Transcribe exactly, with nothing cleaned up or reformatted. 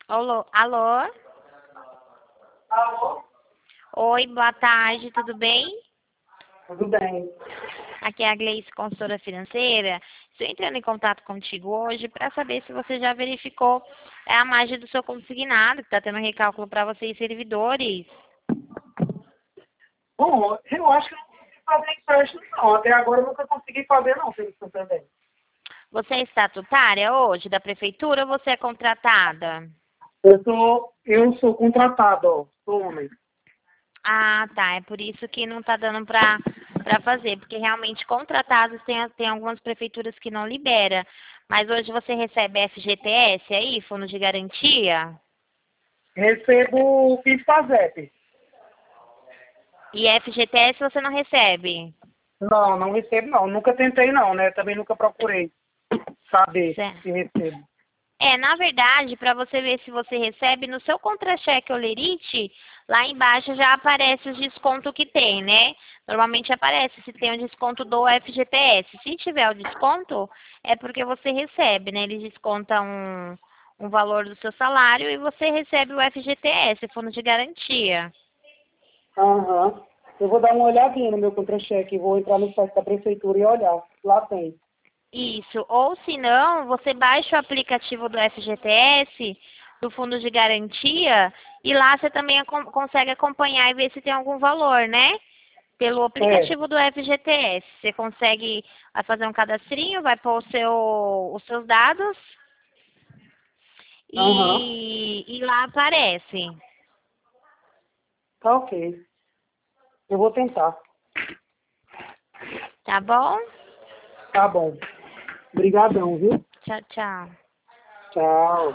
Alô? Alô? Alô? Oi, boa tarde, tudo bem? Tudo bem. Aqui é a Gleice, consultora financeira. Estou entrando em contato contigo hoje para saber se você já verificou é, a margem do seu consignado, que está tendo recálculo para vocês servidores. Bom, eu acho que eu não consegui fazer empréstimo, não. Até agora eu nunca consegui fazer, não, pelo Santander. Você é estatutária hoje da prefeitura ou você é contratada? Eu sou, eu sou contratado, ó. Sou homem. Ah, tá. É por isso que não está dando para para fazer, porque realmente contratados tem, tem algumas prefeituras que não libera. Mas hoje você recebe F G T S aí, fundo de garantia? Recebo o PIS-PASEP. E F G T S você não recebe? Não, não recebo, não. Nunca tentei, não, né? Também nunca procurei saber Certo. se recebo. É, na verdade, para você ver se você recebe, no seu contra-cheque Olerite, lá embaixo já aparece os descontos que tem, né? Normalmente aparece se tem o desconto do F G T S. Se tiver o desconto, é porque você recebe, né? Eles descontam um, um valor do seu salário e você recebe o F G T S, fundo de garantia. Aham. Eu vou dar uma olhadinha no meu contra-cheque. Vou entrar no site da prefeitura e olhar. Lá tem. Isso. Ou se não, você baixa o aplicativo do F G T S, do Fundo de Garantia, e lá você também acom- consegue acompanhar e ver se tem algum valor, né? Pelo É. aplicativo do F G T S. Você consegue vai fazer um cadastrinho, vai pôr o seu, os seus dados Aham. e, e lá aparece. Tá ok. Eu vou tentar. Tá bom? Tá bom. Obrigadão, viu? Tchau, tchau. Tchau.